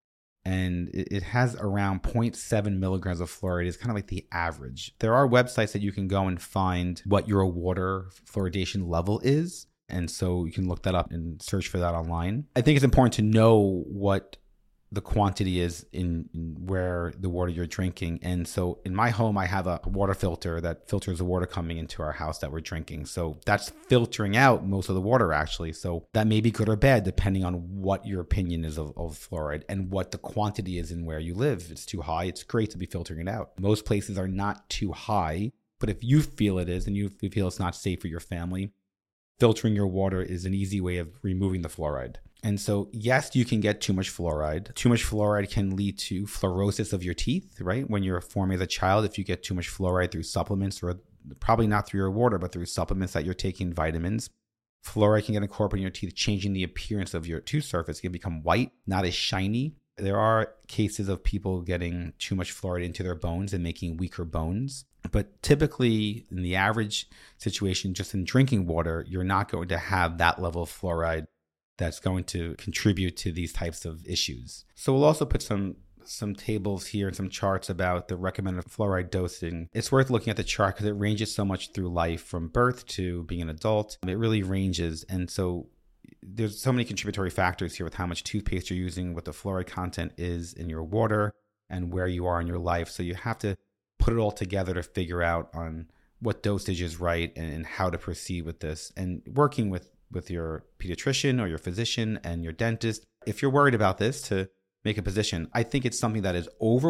and it has around 0.7 milligrams of fluoride is kind of like the average. There are websites that you can go and find what your water fluoridation level is, and so you can look that up and search for that online. I think it's important to know what the quantity is in where the water you're drinking. And so in my home, I have a water filter that filters the water coming into our house that we're drinking. So that's filtering out most of the water, actually. So that may be good or bad, depending on what your opinion is of fluoride and what the quantity is in where you live. If it's too high, it's great to be filtering it out. Most places are not too high, but if you feel it is and you feel it's not safe for your family, filtering your water is an easy way of removing the fluoride. And so, yes, you can get too much fluoride. Too much fluoride can lead to fluorosis of your teeth, right? When you're forming as a child, if you get too much fluoride through supplements, or probably not through your water, but through supplements that you're taking, vitamins, fluoride can get incorporated in your teeth, changing the appearance of your tooth surface. It can become white, not as shiny. There are cases of people getting too much fluoride into their bones and making weaker bones. But typically, in the average situation, just in drinking water, you're not going to have that level of fluoride that's going to contribute to these types of issues. So we'll also put some tables here and some charts about the recommended fluoride dosing. It's worth looking at the chart because it ranges so much through life from birth to being an adult. It really ranges. And so there's so many contributory factors here with how much toothpaste you're using, what the fluoride content is in your water, and where you are in your life. So you have to put it all together to figure out on what dosage is right and how to proceed with this. And working with your pediatrician or your physician and your dentist, if you're worried about this, to make a position. I think it's something that is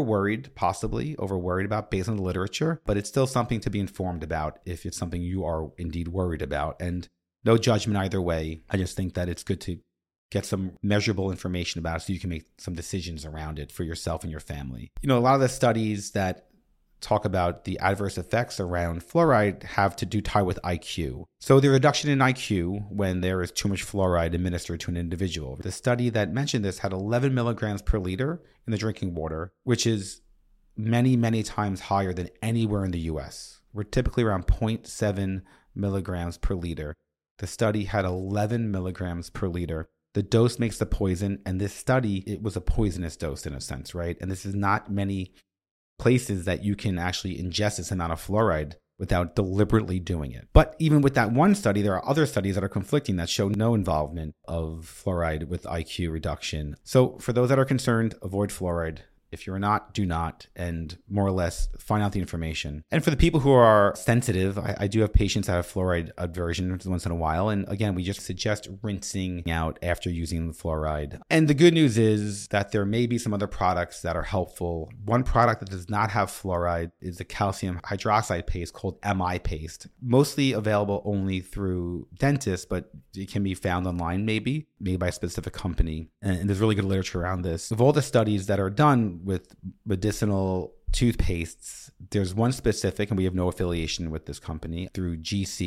possibly over worried about based on the literature, but it's still something to be informed about if it's something you are indeed worried about. And no judgment either way. I just think that it's good to get some measurable information about it so you can make some decisions around it for yourself and your family. A lot of the studies that talk about the adverse effects around fluoride have to tie with IQ. So the reduction in IQ when there is too much fluoride administered to an individual. The study that mentioned this had 11 milligrams per liter in the drinking water, which is many, many times higher than anywhere in the US. We're typically around 0.7 milligrams per liter. The study had 11 milligrams per liter. The dose makes the poison, and this study, it was a poisonous dose in a sense, right? And this is not many places that you can actually ingest this amount of fluoride without deliberately doing it. But even with that one study, there are other studies that are conflicting that show no involvement of fluoride with IQ reduction. So for those that are concerned, avoid fluoride. If you're not, do not, and more or less find out the information. And for the people who are sensitive, I do have patients that have fluoride aversion once in a while. And again, we just suggest rinsing out after using the fluoride. And the good news is that there may be some other products that are helpful. One product that does not have fluoride is the calcium hydroxide paste called MI paste. Mostly available only through dentists, but it can be found online maybe, made by a specific company. And there's really good literature around this. Of all the studies that are done with medicinal toothpastes, there's one specific, and we have no affiliation with this company, through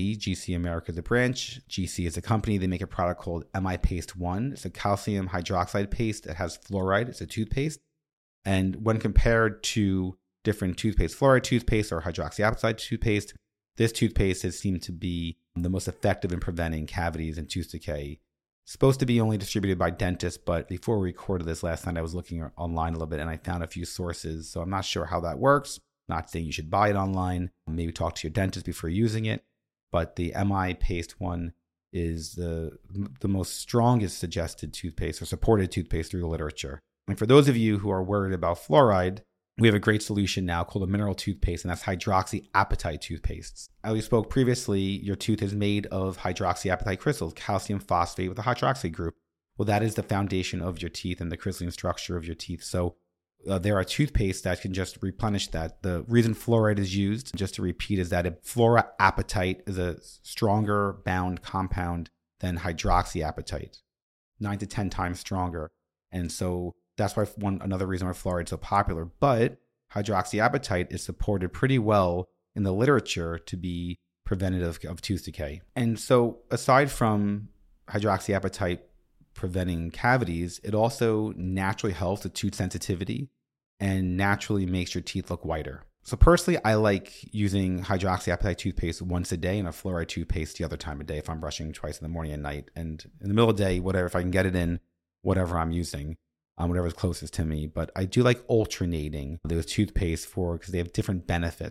GC America is a branch. GC is a company. They make a product called MI Paste 1. It's a calcium hydroxide paste that has fluoride. It's a toothpaste. And when compared to different toothpaste, fluoride toothpaste or hydroxyapatite toothpaste, this toothpaste has seemed to be the most effective in preventing cavities and tooth decay. Supposed to be only distributed by dentists, but before we recorded this last night, I was looking online a little bit and I found a few sources. So I'm not sure how that works. Not saying you should buy it online. Maybe talk to your dentist before using it. But the MI Paste 1 is the most strongest suggested toothpaste or supported toothpaste through the literature. And for those of you who are worried about fluoride, we have a great solution now called a mineral toothpaste, and that's hydroxyapatite toothpastes. As we spoke previously, your tooth is made of hydroxyapatite crystals, calcium phosphate with a hydroxy group. Well, that is the foundation of your teeth and the crystalline structure of your teeth. So there are toothpastes that can just replenish that. The reason fluoride is used, just to repeat, is that fluoroapatite is a stronger bound compound than hydroxyapatite, 9 to 10 times stronger. And so that's why another reason why fluoride is so popular. But hydroxyapatite is supported pretty well in the literature to be preventative of tooth decay. And so aside from hydroxyapatite preventing cavities, it also naturally helps with tooth sensitivity and naturally makes your teeth look whiter. So personally, I like using hydroxyapatite toothpaste once a day and a fluoride toothpaste the other time of day if I'm brushing twice in the morning and night. And in the middle of the day, whatever, if I can get it in, whatever I'm using. Whatever's closest to me. But I do like alternating those toothpastes because they have different benefits.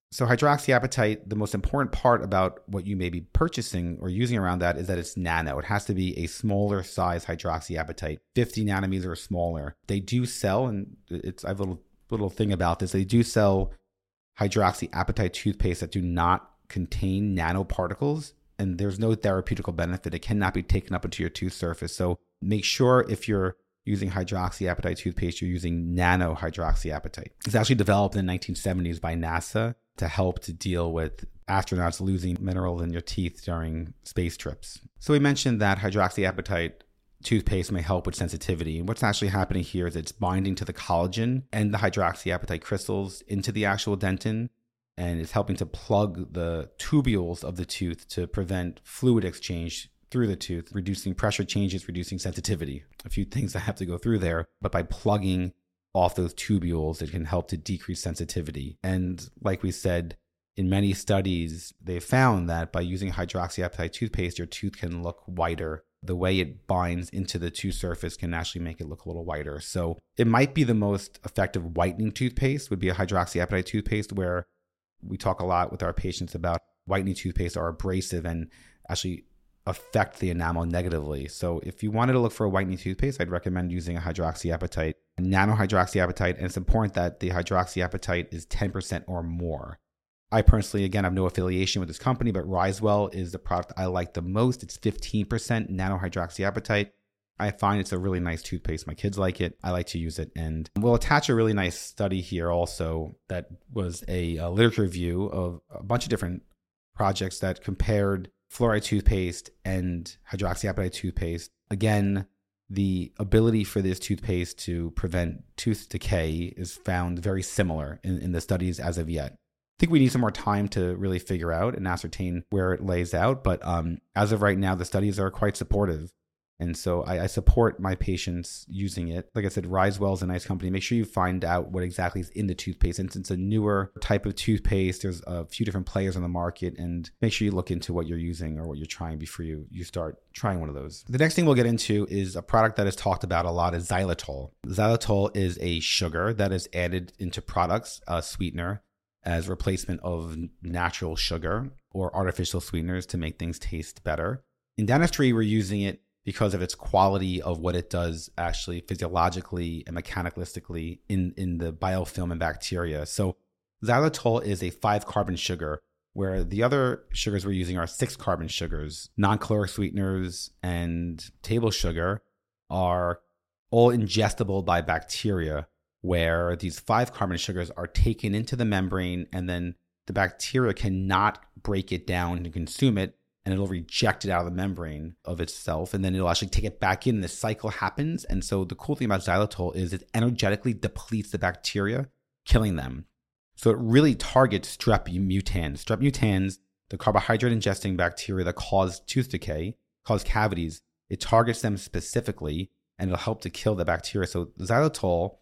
So hydroxyapatite, the most important part about what you may be purchasing or using around that is that it's nano. It has to be a smaller size hydroxyapatite, 50 nanometers or smaller. They do sell, and I have a little thing about this, they do sell hydroxyapatite toothpaste that do not contain nanoparticles, and there's no therapeutical benefit. It cannot be taken up into your tooth surface. So make sure if you're using hydroxyapatite toothpaste, you're using nano hydroxyapatite. It's actually developed in the 1970s by NASA to help to deal with astronauts losing minerals in your teeth during space trips. So we mentioned that hydroxyapatite toothpaste may help with sensitivity. And what's actually happening here is it's binding to the collagen and the hydroxyapatite crystals into the actual dentin, and it's helping to plug the tubules of the tooth to prevent fluid exchange through the tooth, reducing pressure changes, reducing sensitivity. A few things that have to go through there, but by plugging off those tubules, it can help to decrease sensitivity. And like we said, in many studies, they found that by using hydroxyapatite toothpaste, your tooth can look whiter. The way it binds into the tooth surface can actually make it look a little whiter. So it might be the most effective whitening toothpaste would be a hydroxyapatite toothpaste, where we talk a lot with our patients about whitening toothpaste are abrasive and actually affect the enamel negatively. So if you wanted to look for a whitening toothpaste, I'd recommend using a hydroxyapatite, nano hydroxyapatite, and it's important that the hydroxyapatite is 10% or more. I personally, again, have no affiliation with this company, but Risewell is the product I like the most. It's 15% nano hydroxyapatite. I find it's a really nice toothpaste. My kids like it. I like to use it. And we'll attach a really nice study here also that was a literature review of a bunch of different projects that compared fluoride toothpaste and hydroxyapatite toothpaste. Again, the ability for this toothpaste to prevent tooth decay is found very similar in the studies as of yet. I think we need some more time to really figure out and ascertain where it lays out. But as of right now, the studies are quite supportive. And so I support my patients using it. Like I said, Risewell is a nice company. Make sure you find out what exactly is in the toothpaste. And since it's a newer type of toothpaste, there's a few different players on the market, and make sure you look into what you're using or what you're trying before you start trying one of those. The next thing we'll get into is a product that is talked about a lot, is xylitol. Xylitol is a sugar that is added into products, a sweetener, as replacement of natural sugar or artificial sweeteners to make things taste better. In dentistry, we're using it because of its quality of what it does actually physiologically and mechanistically in the biofilm and bacteria. So xylitol is a 5-carbon sugar, where the other sugars we're using are 6-carbon sugars. Non-caloric sweeteners and table sugar are all ingestible by bacteria, where these 5-carbon sugars are taken into the membrane, and then the bacteria cannot break it down and consume it, and it'll reject it out of the membrane of itself, and then it'll actually take it back in. The cycle happens. And so the cool thing about xylitol is it energetically depletes the bacteria, killing them. So it really targets Strep mutans. Strep mutans, the carbohydrate ingesting bacteria that cause tooth decay, cause cavities. It targets them specifically, and it'll help to kill the bacteria. So xylitol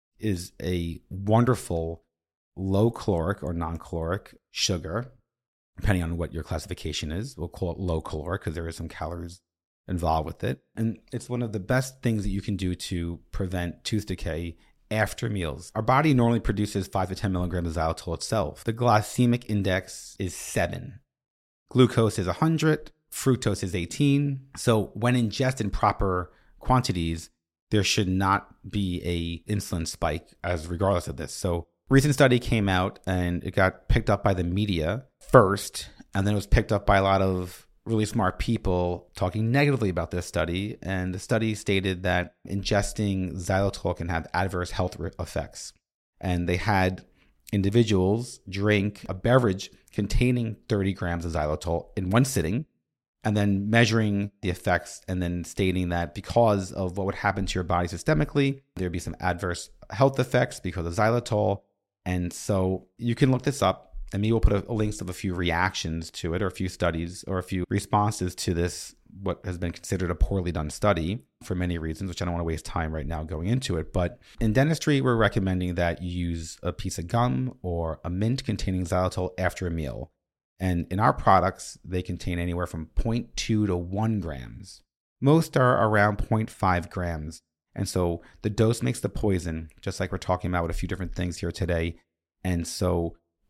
is a wonderful low caloric or non-caloric sugar, depending on what your classification is. We'll call it low caloric because there is some calories involved with it. And it's one of the best things that you can do to prevent tooth decay after meals. Our body normally produces 5 to 10 milligrams of xylitol itself. The glycemic index is 7. Glucose is 100. Fructose is 18. So when ingested in proper quantities, there should not be a insulin spike as regardless of this. So recent study came out and it got picked up by the media first, and then it was picked up by a lot of really smart people talking negatively about this study. And the study stated that ingesting xylitol can have adverse health effects. And they had individuals drink a beverage containing 30 grams of xylitol in one sitting, and then measuring the effects, and then stating that because of what would happen to your body systemically, there'd be some adverse health effects because of xylitol. And so you can look this up, and me will put a links of a few reactions to it, or a few studies, or a few responses to this, what has been considered a poorly done study for many reasons, which I don't want to waste time right now going into it. But in dentistry, we're recommending that you use a piece of gum or a mint containing xylitol after a meal. And in our products, they contain anywhere from 0.2 to 1 grams. Most are around 0.5 grams. And so the dose makes the poison, just like we're talking about with a few different things here today. And so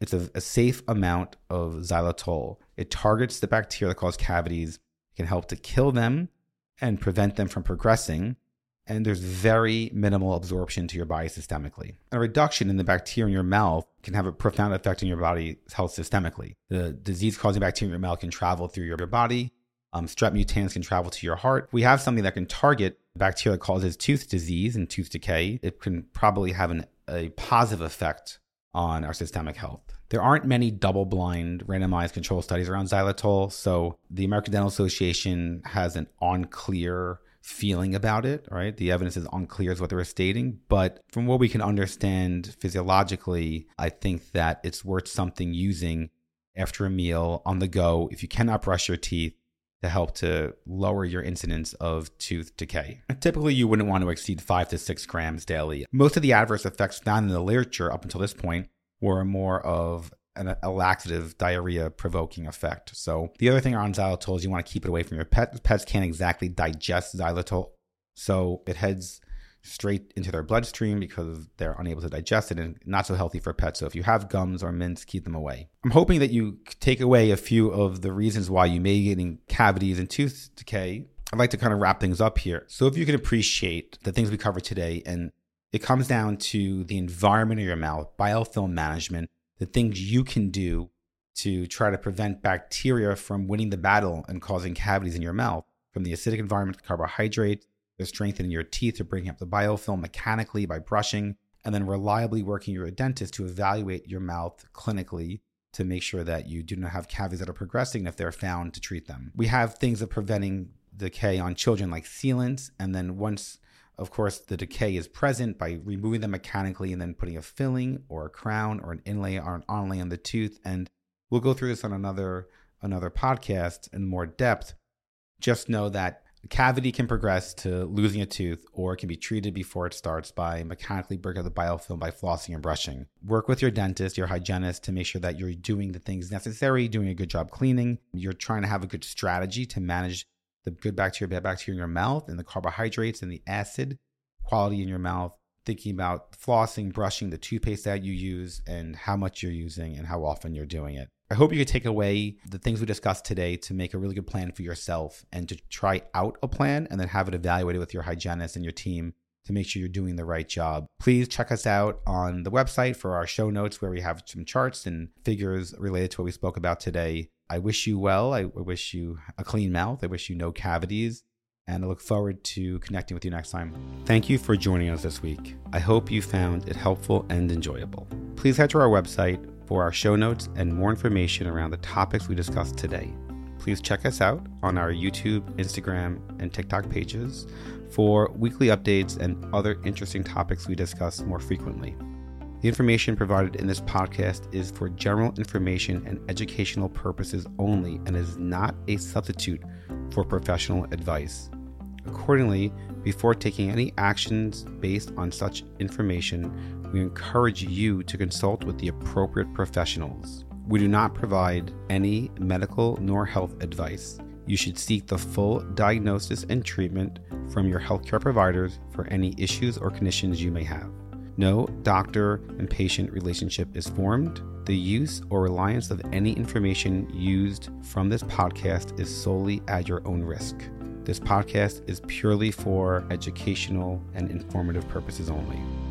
It's a safe amount of xylitol. It targets the bacteria that cause cavities. It can help to kill them and prevent them from progressing. And there's very minimal absorption to your body systemically. A reduction in the bacteria in your mouth can have a profound effect on your body's health systemically. The disease-causing bacteria in your mouth can travel through your body. Strep mutans can travel to your heart. We have something that can target bacteria that causes tooth disease and tooth decay. It can probably have a positive effect on our systemic health. There aren't many double-blind randomized control studies around xylitol, so the American Dental Association has an unclear feeling about it, right? The evidence is unclear is what they were stating, but from what we can understand physiologically, I think that it's worth something using after a meal on the go if you cannot brush your teeth to help to lower your incidence of tooth decay. Typically, you wouldn't want to exceed 5 to 6 grams daily. Most of the adverse effects found in the literature up until this point were more of a laxative, diarrhea-provoking effect. So the other thing around xylitol is you want to keep it away from your pets. Pets can't exactly digest xylitol, so it heads straight into their bloodstream because they're unable to digest it and not so healthy for pets. So if you have gums or mints, keep them away. I'm hoping that you take away a few of the reasons why you may be getting cavities and tooth decay. I'd like to kind of wrap things up here. So if you can appreciate the things we covered today, and it comes down to the environment of your mouth, biofilm management, the things you can do to try to prevent bacteria from winning the battle and causing cavities in your mouth, from the acidic environment to carbohydrates, to strengthening your teeth, to bring up the biofilm mechanically by brushing, and then reliably working your dentist to evaluate your mouth clinically to make sure that you do not have cavities that are progressing if they're found to treat them. We have things of preventing decay on children like sealants, and then once, of course, the decay is present, by removing them mechanically and then putting a filling or a crown or an inlay or an onlay on the tooth. And we'll go through this on another podcast in more depth. Just know that a cavity can progress to losing a tooth, or it can be treated before it starts by mechanically breaking up the biofilm by flossing and brushing. Work with your dentist, your hygienist, to make sure that you're doing the things necessary, doing a good job cleaning. You're trying to have a good strategy to manage the good bacteria, bad bacteria in your mouth, and the carbohydrates and the acid quality in your mouth. Thinking about flossing, brushing, the toothpaste that you use, and how much you're using and how often you're doing it. I hope you could take away the things we discussed today to make a really good plan for yourself and to try out a plan and then have it evaluated with your hygienist and your team to make sure you're doing the right job. Please check us out on the website for our show notes where we have some charts and figures related to what we spoke about today. I wish you well. I wish you a clean mouth. I wish you no cavities. And I look forward to connecting with you next time. Thank you for joining us this week. I hope you found it helpful and enjoyable. Please head to our website for our show notes and more information around the topics we discussed today. Please check us out on our YouTube, Instagram, and TikTok pages for weekly updates and other interesting topics we discuss more frequently. The information provided in this podcast is for general information and educational purposes only and is not a substitute for professional advice. Accordingly, before taking any actions based on such information, we encourage you to consult with the appropriate professionals. We do not provide any medical nor health advice. You should seek the full diagnosis and treatment from your healthcare providers for any issues or conditions you may have. No doctor and patient relationship is formed. The use or reliance of any information used from this podcast is solely at your own risk. This podcast is purely for educational and informative purposes only.